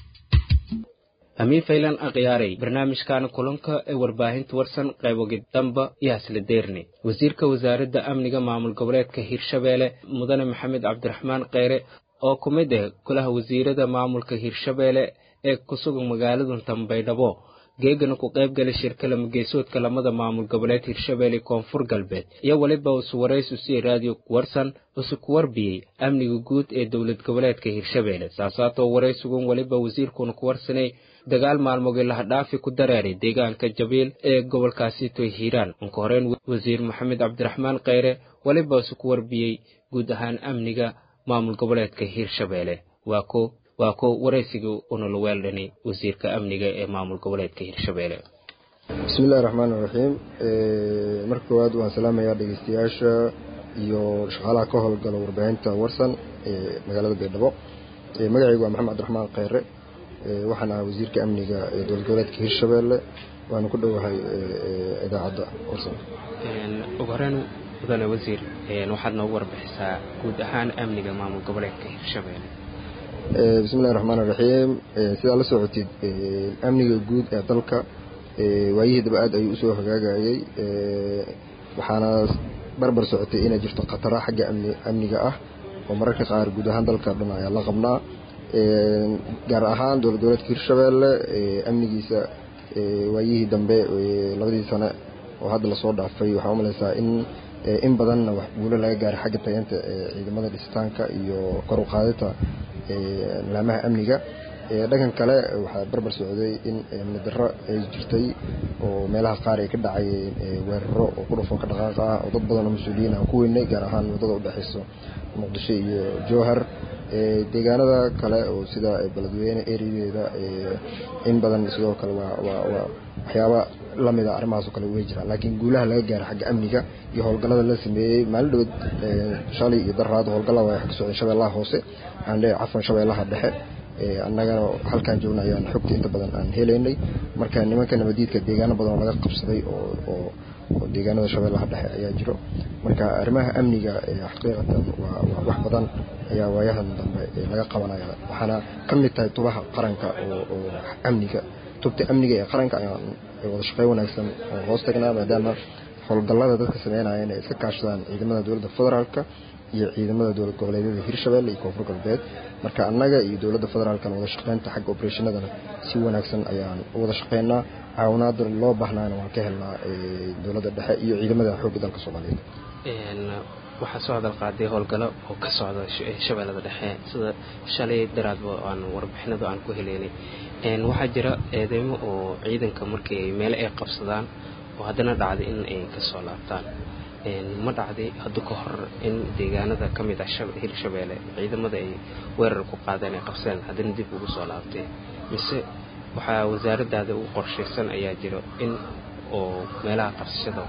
أمين فيلان أغياري برنامج كان كلنك ورباهن تورسن قيبو جدنبا ياسل ديرني وزيرك وزارة أمنية معمول قبلات كهير شبالة مدن محمد عبد الرحمن قيري oo kumid ah kulaha wasiirada maamulka Hirshabeelle ee ku sugan magaalada Tanbaydhabo geegana ku qayb galay shirkada mageysoodka lamada maamul goboleed Hirshabeelle Koonfur Galbeed iyo waliba uu waraysi si radio warsan oo ku warbiyay amniga guud ee dawlad goboleedka Hirshabeelle saasato waraysigan waliba wasiirkuna ku warsanay dagaal maalmood la dhaafi ku dareeray deegaanka Jabiil ee gobolkaasi Tooy Hiiraan oo horeen wasiir Maxamed Cabdiraxmaan Qeyre waliba uu ku warbiyay guud ahaan amniga maamul goboleedka Hirshabeelle waa ko waa ko waraysiga oo la weeldani wasiirka amniga ee maamul goboleedka Hirshabeelle bismillaahir rahmaanir rahiim ee marka waad waan salaamayaa dhageystayaasha iyo shaqaalaha ka howlgala warbaahinta warsan ee magaalada Beedhabo ee magacaygu waa Maxamed Cabdiraxmaan Qeyre ee waxaan ahaa wasiirka amniga ee dowlad goboleedka Hirshabeelle waan ku dhawahay idaacadda warsan een ugu horeen mudane wasiir een waxaad noo warbixisaa guud ahaan amniga maamul goboleedka Hirshabeelle ee bismillaahir rahmaanir rahiim ee sida la socotid ee amniga guud ee dalka ee waayihii daba aad ayuu soo hagaagayay ee waxaana barbar socotay inay jirto khatar xagga amni amniga ah oo mararka qaar guud ahaan dalka dhan ayaa la qabnaa ee gaar ahaan dowlad goboleedka Hirshabeelle ee amnigiisa ee waayihii dambe ee labadii sano oo hadda la soo dhaafay waxa uu maleysaa in in badan wax guulo laga gaaray xagga tayanta ciidamada dhistaanka iyo kor u qaadida ee laamaha amniga ee dhagan kale waxa barbar socday in amni darro ay jirtay oo meelaha qaar ay ka dhacayeen weeraro oo ku dhufan ka dhaqaaqa ah oo dad badan oo mas'uuliyiin ah ku weynay gaar ahaan wadada u dhaxayso Muqdisho iyo Jowhar ee deegaanada kale oo sida beledweyne ereyadeeda ee in badan sidoo kale waa waa waxyaaba lamida arrimahaas oo kale way jiraan laakiin guulaha laga gaaray xagga amniga iyo howlgallada la sameeyay maalin dhow shalay iyo daraad howlgallada way ka socdeen Shabeellaha Hoose aan leeyahay cafan Shabeellaha Dhexe ee annaga halkaan joogna ayaan xogta inta badan aan helaynay marka nimanka nabadiidka deegaano badan laga qabsaday oo oo oo deegaanada Shabeellaha Dhexe ayaa jiro marka arrimaha amniga ee xaqiiqatan waa wax badan ayaa waayahan dambe laga qabanaya waxaana kamid tahay tubaha qaranka oo oo amniga tubta amniga ee qaranka ayaan wada shaqeyn wanaagsan oo hoos tagnaa maadaama howlgallada dadka sameynaya inay iska kaashadaan ciidamada dowladda federaalka iyo ciidamada dowlad goboleedyada Hirshabelle iyo Koonfur Galbeed marka annaga iyo dowladda federaalka wada shaqeynta xagga operationadana si wanaagsan ayaan wada shaqeynaa caawinaad loo baahnaan waan ka helnaa dowladda dhexe iyo ciidamada xoogga dalka Soomaaliyeed een waxa soo hadal qaaday howlgalo oo ka socda Shabeellada Dhexe sida shalay daraadba aan warbixinadu aan ku heleynay een waxa jira eedeymo oo ciidanka markay meel ay qabsadaan oo haddana dhacday in ay ka soo laabtaan een ma dhacday hadda ka hor in deegaanada kamid ah Hirshabelle ciidamada ay weerar ku qaadeen ay qabsadeen haddana dib ugu soo laabtay mise waxa wasaaradda u qorsheysan ayaa jiro in oo meelaha qabsashada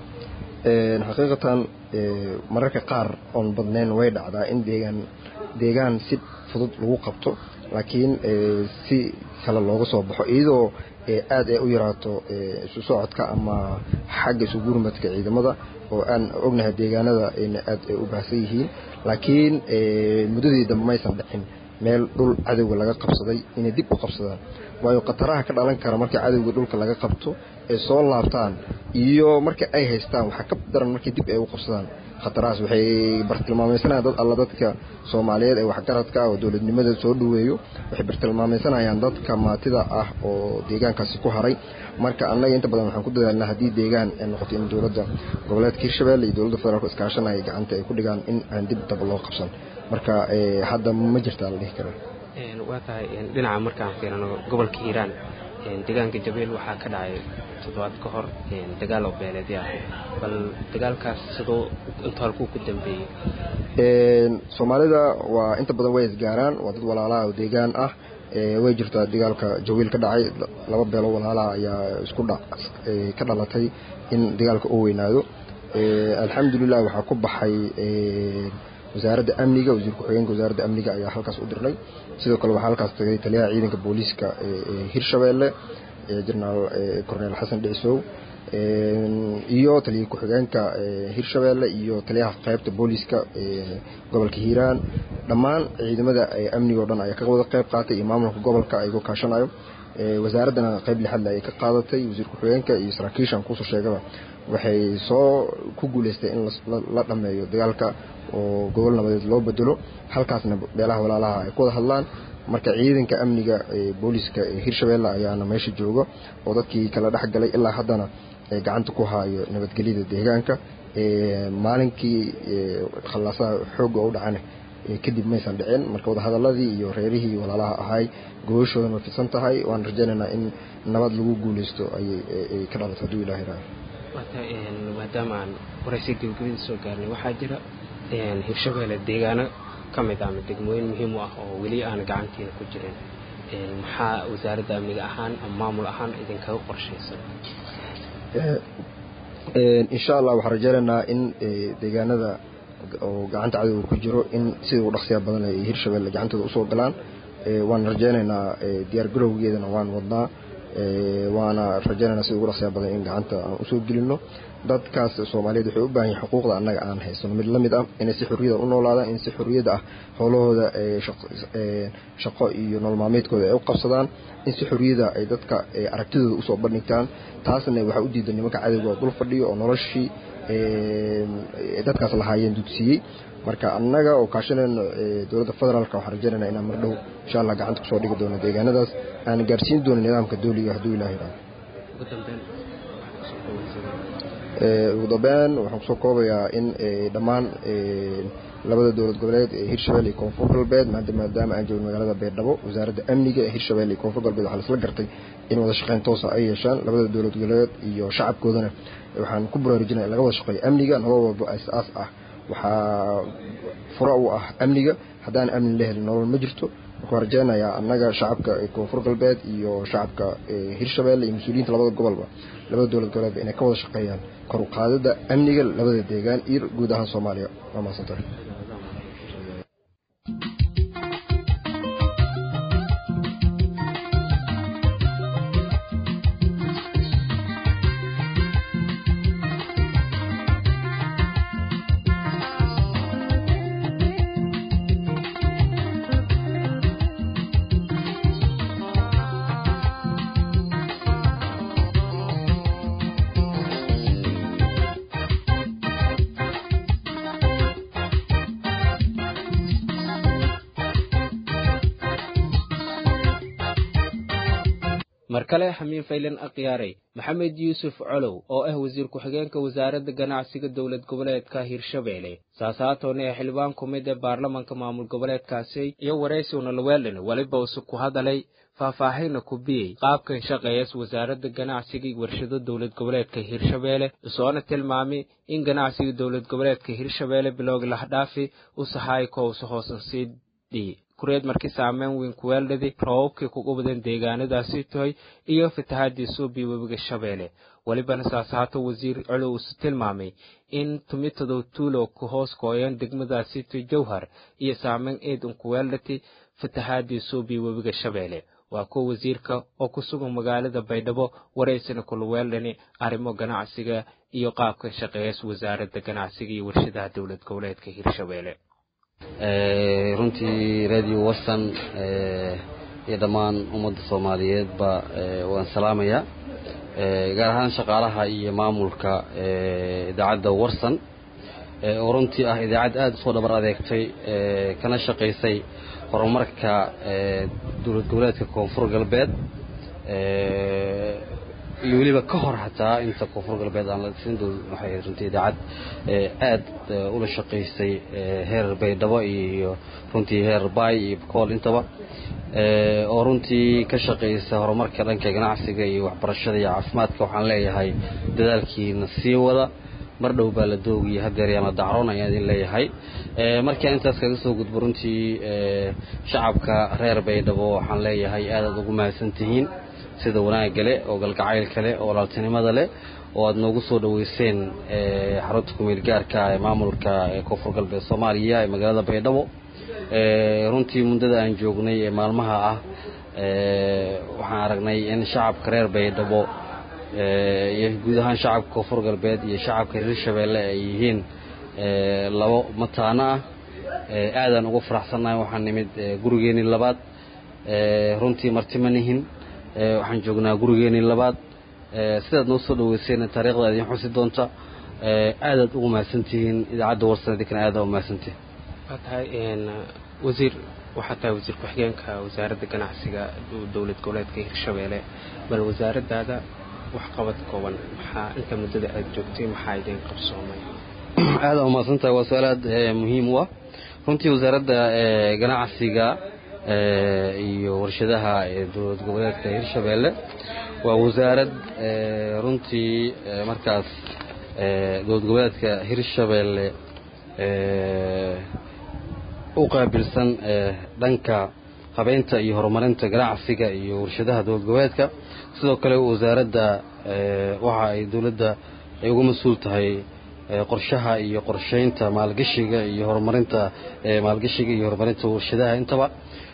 een xaqiiqatan mararka qaar on badneen way dhacdaa in deegaan deegaan si fudud lagu qabto laakiin si kala looga soo baxo iyadoo aad ay u yaraato isu socodka ama xagga isu gurmadka ciidamada oo aan ognahay deegaanada in aad ay u baahan yihiin laakiin mudadii dambe ma aysan dhicin meel dhul cadawga laga qabsaday inay dib u qabsadaan waayo qataraha ka dhalan kara markii cadawga dhulka laga qabto ee soo laabtaan iyo markii ay haystaan waxa ka daran markii dib ay u qabsadaan khataraas waxay bartilmaameysanaayaan dad alla dadka Soomaaliyeed ee waxgaradka oo dawladnimada soo dhaweeyo waxay bartilmaameysanaayaan dadka maatida ah oo deegaankaasi ku haray marka annaga inta badan waxaan ku dadaalnaa hadii deegaan ay noqoto in dawladda goboleedka Hirshabelle iyo dawladda federaalka iska kaashanaya gacanta ay ku dhigaan in aan dib dab loo qabsan marka hadda ma jirta la dhihi karaa een waa tahay dhinaca markaan fiirino gobolka Hiiraan een deegaanka Jabeel waxa ka dhacay toddobaad ka hor een dagaal oo beeleed ah bal dagaalkaas sidoo inta halku ku dambeeyay een Soomaalida waa inta badan way isgaaraan waa dad walaalaha oo deegaan ah ee way jirtaa dagaalka Jabeel ka dhacay laba beelo walaalaha ayaa isku dhac ka dhalatay in dagaalka uu weynaado ee alxamdulillah waxa ku baxay ee wasaaradda amniga wasiirka xogeenka wasaaradda amniga ayaa halkaas u dirnay sidoo kale waxa halkaas tagay taliyaha ciidanka booliska ee Hirshabelle ee General Colonel Xasan Dhiisow ee iyo taliyaha xogeenka Hirshabelle iyo taliyaha qaybta booliska ee gobolka Hiiraan dhammaan ciidamada amniga oo dhan ayaa ka wada qayb qaatay maamulka gobolka ay ku kaashanayo ee wasaaradana qayb lixaad ay ka qaadatay wasiirka xogeenka iyo saraakiishan ku soo sheegaba waxay soo ku guuleystay in la dhameeyo dagaalka oo gobol nabadeed loo bedelo halkaasna beelaha walaalaha ay ku wada hadlaan marka ciidanka amniga ee booliska ee Hirshabelle ayaana meesha jooga oo dadkii kala dhaxgalay ilaa haddana ay gacanta ku haayo nabadgelyada deegaanka ee maalinkii khalaasa xoog oo dhacana kadib maysan dhicin marka wada hadaladii iyo reerihii walaalaha ahay gooshoodan way fidsan tahay waan rajaynaynaa in nabad lagu guuleysto ay ka dhalato haduu Ilaahay raaco wata een maadaama aan waraysi gabagabada soo gaarnay waxaa jira een Hirshabelle deegaano kamid ah degmooyin muhiim ah oo wali aan gacantiina ku jirin een maxaa wasaaradda amniga ahaan ama maamul ahaan idinka qorsheysan ee insha Allah waxaan rajaynaynaa in deegaanada oo gacanta cadawga ku jiro in sida uu dhaqsiya badan ay Hirshabelle gacantooda u soo galaan ee waan rajaynaynaa diyaar garowgeedana waan wadnaa ee waana rajaynaynaa sida ugu dhaqsiya badan in gacanta aan u soo gelino dadkaas Soomaaliyeed waxay u baahan yihiin xuquuqda annaga aan haysano mid lamid ah in si xurriyada u noolaadaan in si xurriyada ah howlahooda ee shaqo iyo nolol maalmeedkooda ay u qabsadaan in si xurriyada ay dadka aragtidooda u soo bandhigtaan taasna waxa u diidan nimanka cadawga dul fadhiyo oo noloshii ee dadkaas lahaayeen dugsiyay marka annaga oo kaashanayno dawladda federaalka waxaan rajaynaynaa inaan mar dhow insha Allah gacanta ku soo dhigi doono deegaanadaas aan gaarsiin doono nidaamka dawliga haduu Ilaahay raaco ee ugu dambeyn waxaan soo koobayaa in dhammaan labada dawlad goboleed ee Hirshabelle iyo Koonfur Galbeed maadaama aan joogno magaalada Beerdhabo wasaaradda amniga ee Hirshabelle iyo Koonfur Galbeed waxa la isla gartay in wada shaqeyn toos ah ay yeeshaan labada dawlad goboleed iyo shacabkoodana waxaan ku baraarujinay laga wada shaqeeyo amniga nolol walba asaas ah waxa furo u ah amniga hadaan amni la helin nolol ma jirto waxaan rajaynayaa annaga shacabka ee Koonfur Galbeed iyo shacabka ee Hirshabelle iyo mas'uuliyiinta labada gobolba labada dawlad goboleed inay ka wada shaqeeyaan kor u qaadida amniga labada deegaan iyo guud ahaan Soomaaliya waa maasantahay markale xamiin faylan aqyaaray maxamed yuusuf colow oo ah wasiir ku-xigeenka wasaaradda ganacsiga dowlad goboleedka hirshabeelle saasaatoona ee xildhibaan ku mid ee baarlamanka maamul goboleedkaasi iyo waraysiuna laweeldhan weliba use ku hadalay faahfaahina ku biyey qaabkan shaqeeyas wasaaradda ganacsiga iyo warshado dowlad goboleedka hirshabeelle isoona tilmaamay in ganacsiga dowlad goboleedka hirshabeelle bilowgi lahdhaafi u sahaay kowsa hoosan sii dhii kureed markii saameyn weyn ku weeldhadi roobabkii kugu badan deegaanadaasi tahay iyo fatahaadii suubii webiga shabeelle welibana saasaato wasiir colow isu tilmaamay in tumitadow tuulo ku hoos gooyeen degmadaasi tay jowhar iyo saameyn eedan ku weeldhati fatahaadii suubii webiga shabeelle waa kuwa wasiirka oo ku sugan magaalada baydhabo waraysana kula weeldhani arrimo ganacsiga iyo qaabka shaqeeyas wasaaradda ganacsiga iyo warshadaha dowlad goboleedka hirshabeelle runtii radio warsan iyo dhammaan ummadda soomaaliyeedba waan salaamayaa gaar ahaan shaqaalaha iyo maamulka idaacadda warsan oo runtii ah idaacad aada usoo dhabar adeegtay kana shaqaysay horumarka dowlad goboleedka koonfur galbeed iyo weliba ka hor xataa inta koonfur galbeed aan la dhisin waxay runtii idaacad aad ula shaqaysay heer baydhabo iyo runtii heer baay iyo kool intaba oo runtii ka shaqaysa horumarka dhanka ganacsiga iyo waxbarashada iyo caafimaadka waxaan leeyahay dadaalkiina sii wada mar dhow baa la doogiyay hadeer yaan la dacroon ayaan idin leeyahay markaan intaas kaga soo gudbo runtii shacabka reer baydhabo waxaan leeyahay aadaad ugu mahadsan tihiin sida wanaagga leh oo galgacaylka leh oo walaaltinimada leh oo aad noogu soo dhaweyseen xarunta kumeel gaarka ee maamulka koonfur galbeed soomaaliya ee magaalada baydhabo runtii muddada aan joognay ee maalmaha ah waxaan aragnay in shacabka reer baydhabo iyo guud ahaan shacabka koonfur galbeed iyo shacabka hirshabeelle ay yihiin labo mataano ah aadaan ugu faraxsannahay waxaan nimid gurigeenii labaad runtii marti ma nihin waxaan joognaa gurigeenii labaad sidaad noo soo dhaweyseen taariikhda idin xusi doonta aadaad ugu mahadsantihiin idaacadda warsan idinkana aada u mahadsantihin waa tahay wasiir waxaa tahay wasiir ku-xigeenka wasaaradda ganacsiga dowlad goboleedka hirshabeelle bal wasaaraddaada waxqabad kooban maxaa inta muddada aada joogtay maxaa idin qabsoomay aada u mahadsantahay waa su-aal aad muhiim u ah runtii wasaaradda ganacsiga iyo warshadaha dowlad goboleedka hirshabeelle waa wasaarad runtii markaas dowlad goboleedka hirshabeelle u qaabilsan dhanka habeynta iyo horumarinta ganacsiga iyo warshadaha dowlad goboleedka sidoo kale wasaaradda waxa ay dowladda ay uga mas-uul tahay qorshaha iyo qorsheynta maalgashiga iyo horumarinta maalgashiga iyo horumarinta warshadaha intaba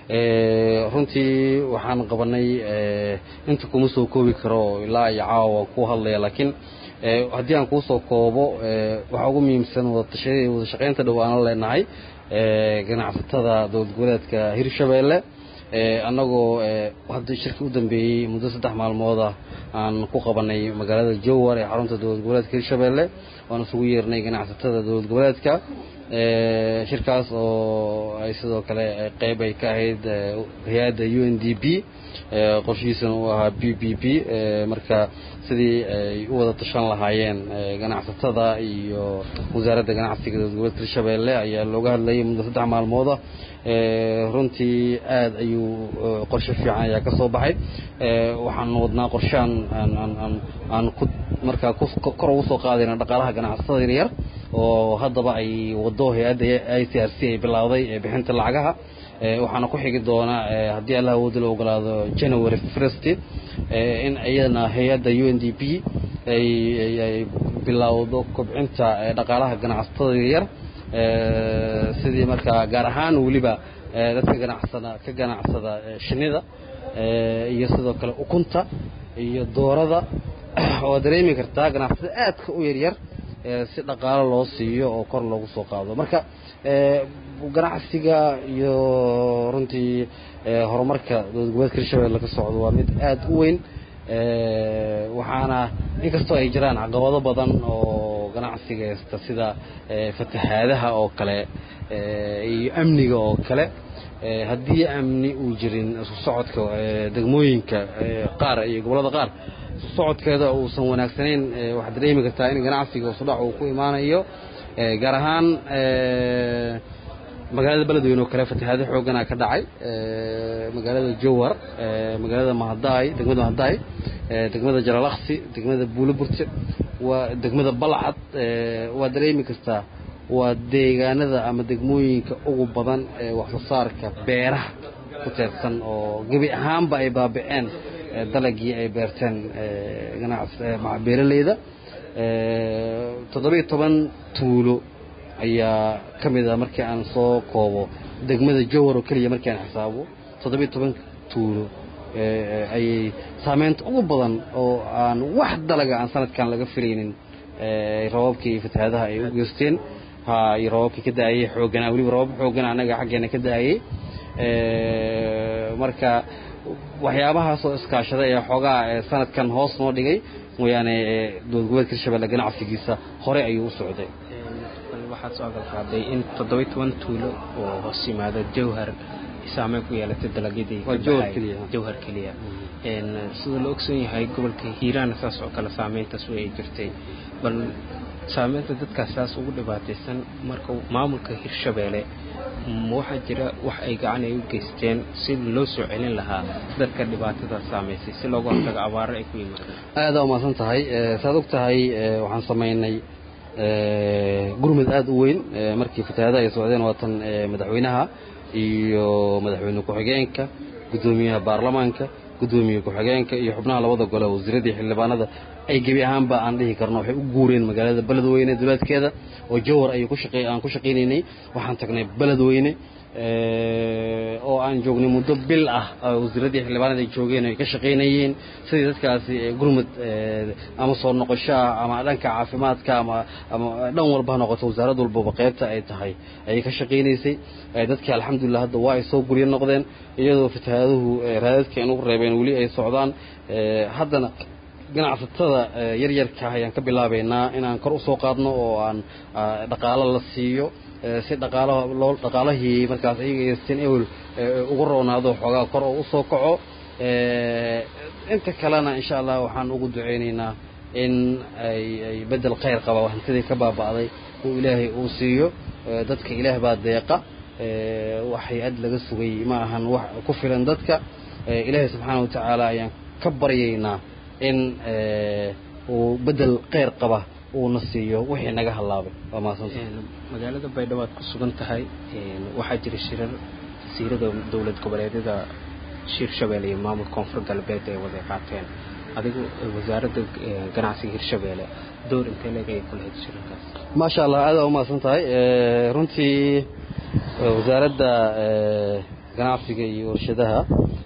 runtii waxaan qabanay inta kuma soo koobi karo ilaa iyo caawa ku hadlaya laakiin haddii aan kuusoo koobo waxaa ugu muhiimsan wada shaqaynta dhow aan la leenahay ganacsatada dowlad goboleedka hirshabeelle annagoo hadda shirki u dambeeyey muddo saddex maalmooda aan ku qabanay magaalada jowhar ee xarunta dowlad goboleedka hirshabeelle waan isugu yeernay ganacsatada dowlad goboleedka shirkaas oo ay sidoo kale qayb ay ka ahayd hay-adda u n d p qorshihiisana uu ahaa b b p marka sidii ay u wada tashan lahaayeen ganacsatada iyo wasaaradda ganacsiga dowlad goboleedka hirshabeelle ayaa looga hadlayay muddo saddex maalmooda runtii aad ayuu qorshe fiican ayaa ka soo baxay waxaan wadnaa qorshe aan aan aan ku markaa kor ugu soo qaadayna dhaqaalaha ganacsatada yaryar oo haddaba ay wado hay-adda i c r c ay bilowday bixinta lacagaha waxaana ku xigi doona haddii allah awoodi la ogolaado january first in iyadana hay-adda u n d p ay ay bilowdo kobcinta dhaqaalaha ganacsatada yaryar sidii markaa gaar ahaan weliba dadka ganacsada ka ganacsada shinida iyo sidoo kale ukunta iyo doorada oo dareemi kartaa ganacsada aadka u yaryar si dhaqaalo loo siiyo oo kor loogu soo qaado marka ganacsiga iyo runtii horumarka dowlad goboleedka hirshabeelle ka socdo waa mid aada u weyn waxaana inkastoo ay jiraan caqabado badan oo ganacsiga haysta sida fatahaadaha oo kale iyo amniga oo kale haddii amni uu jirin isu socodka degmooyinka qaar iyo gobollada qaar isu socodkeeda uusan wanaagsanayn waxaad dareemi kartaa in ganacsiga hoos u dhac uu ku imaanayo gaar ahaan magaalada beledweyne oo kale fatahaado xoogana ka dhacay magaalada jowhar magaalada mahadaay degmada mahadaay degmada jalalaqsi degmada buuloburte waa degmada balcad waa dareemi kartaa waa deegaanada ama degmooyinka ugu badan ee wax soo saarka beeraha ku teersan oo gebi ahaanba ay baabiceen dalagii ay beerteen ganacsi beeraleyda toddobiyo toban tuulo ayaa ka mid ah markii aan soo koobo degmada jowhar oo keliya markii aan xisaabo toddobiyo toban tuulo ayay saameynta ugu badan oo aan wax dalaga aan sanadkan laga filaynin roobabkii iyo fatahaadaha ay u geysteen ha iyo roobabkii ka daayay xoogana weliba roobab xoogana anaga xaggeena ka daayay marka waxyaabahaas oo iskaashaday ee xoogaa sanadkan hoos noo dhigay mooyaane dowlad goboleedka Hirshabelle ganacsigiisa hore ayuu u socday waxaad soo qaaday in toddobiyo toban tuulo oo hoos yimaada jowhar saameyn ku yeelatay dalagyadii jowhar kaliya jowhar kaliya een sida loo ogsoon yahay gobolka Hiiraan saas oo kale saameyntaas way jirtay bal saameynta dadka saas ugu dhibaataysan marka maamulka Hirshabelle waxa jira wax ay gacan ay u geysteen si loo soo celin lahaa dadka dhibaatada saameysay si looga hortago abaaro ay ku yimaadaan aad u maasan tahay saad og tahay waxaan sameynay gurmad aad u weyn markii fatahaadaha ay socdeen waatan madaxweynaha iyo madaxweyne ku-xigeenka gudoomiyaha baarlamaanka gudoomiye ku-xigeenka iyo xubnaha labada gole wasiiradii xildhibaanada ay gebi ahaanba aan dhihi karno waxay u guureen magaalada beledweyne duleedkeeda oo jowhar ay ku shaqeey aan ku shaqeynaynay waxaan tagnay beledweyne oo aan joognay muddo bil ah wasiiradii xildhibaanada ay joogeen ay ka shaqeynayeen sidii dadkaasi gurmad ama soo noqosho ama dhanka caafimaadka ama ama dhan walba noqoto wasaaradda walba qaybta ay tahay ay ka shaqeynaysay dadkii alxamdulillah hadda waa ay soo guryo noqdeen iyadoo fatahaaduhu raadadka inuu reebeen weli ay socdaan haddana ganacsatada yaryarka ayaan ka bilaabaynaa inaan kor u soo qaadno oo aan dhaqaalo la siiyo si dhaqaalaha loo dhaqaalahii markaas iyaga sin ewl ugu roonaado xoogaa kor oo u soo kaco inta kalena insha Allah waxaan ugu duceynaynaa in ay ay bedel khayr qaba hantidii ka baaba'day oo Ilaahay uu siiyo dadka Ilaahay baa deeqa waxay ad laga sugay ma ahan wax ku filan dadka Ilaahay subhanahu wa ta'ala ayaan ka baryaynaa in uu bedel khayr qaba uu nasiyo wixii naga halaabay waa maasantahay magaalada Baydhabo aad ku sugan tahay waxaa jira shirar wasiirada dowlad goboleedyada Hirshabelle iyo maamul koonfur galbeed ay wada qaateen adigu wasaaradda ganacsiga Hirshabelle door intee leeg ay ku leedahay shirarkaas ma sha Allah aad u maasantahay runtii wasaaradda ganacsiga iyo warshadaha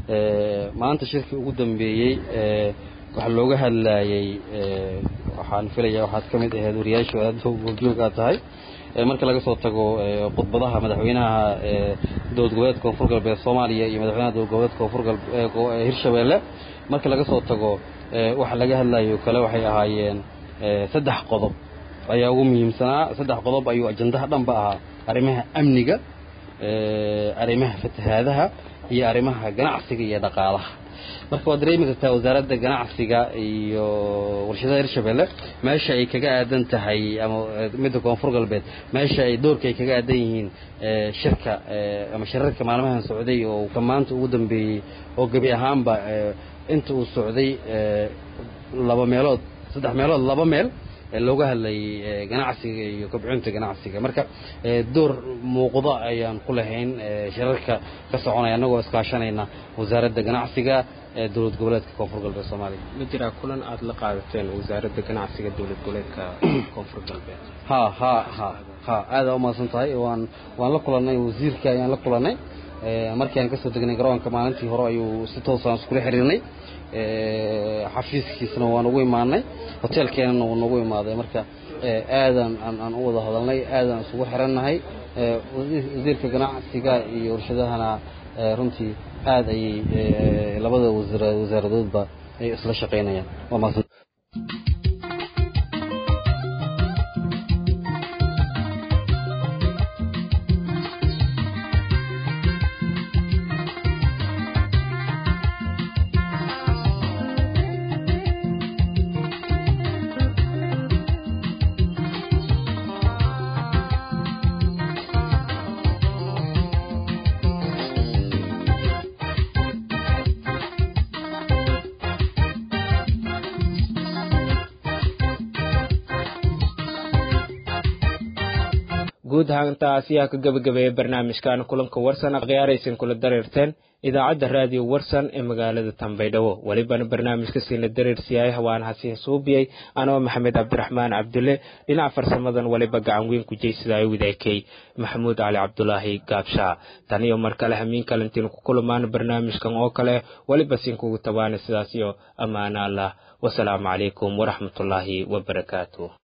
maanta shirkii ugu dambeeyay waxa looga hadlayay waxaan filayaa waxaad ka mid ahayd wariyaasha aad joog aad tahay marka laga soo tago khudbadaha madaxweynaha dowlad goboleedka koonfur galbeed Soomaaliya iyo madaxweynaha dowlad goboleedka koonfur galbeed Hirshabelle marka laga soo tago waxa laga hadlayo kale waxay ahaayeen saddex qodob ayaa ugu muhiimsanaa saddex qodob ayuu ajandaha dhanba ahaa arrimaha amniga arrimaha fatahaadaha iyo arrimaha ganacsiga iyo dhaqaalaha marka waad dareemi kartaa wasaaradda ganacsiga iyo warshadaha Hirshabelle meesha ay kaga aadan tahay ama midda koonfur galbeed meesha ay doorka ay kaga aadan yihiin shirka ama shirarka maalmahan socday oo kamaanta ugu dambeeyay oo gabi ahaanba inta uu socday laba meelood saddex meelood laba meel looga hadlay ganacsiga iyo kobcinta ganacsiga marka door muuqda ayaan ku lahayn shirarka ka soconaya anagoo iskaashanayna wasaaradda ganacsiga dowlad goboleedka koonfur galbeed Soomaaliya ma jira kulan aad la qaadateen wasaaradda ganacsiga dowlad goboleedka koonfur galbeed ha ha ha ha aad u maasantahay waan waan la kulanay wasiirka ayaan la kulanay markii aan ka soo degnay garoonka maalintii hore ayuu si toos ah isku xiriirnay xafiiskiisna waan ugu imaanay hotelkeena waan ugu imaaday marka aadan aan u wada hadalnay aadan isugu xirannahay wasiirka ganacsiga iyo warshadahana runtii aad ay labada wasaaradoodba ay isla shaqeynayaan waa maasan guud ahaan intaas ayaa ka gabagabeeyay barnaamijkan kulanka warsan khiyaaraysan kula dareerteen idaacadda raadiyo warsan ee magaalada Tanbaydhabo walibana barnaamijka siina dareersiyahay hawaan hasiin suubiyay anoo Maxamed Cabdiraxmaan Cabdulle dhinaca farsamadan waliba gacan weyn ku jeysay wadaykay Maxamuud Ali Cabdullaahi Gaabsha tan iyo mar kale hamiin kalantiin ku kulmaan barnaamijkan oo kale waliba siin kugu tabaana sidaas iyo amaana Allah wasalaamu calaykum waraxmatullaahi wabarakaatuh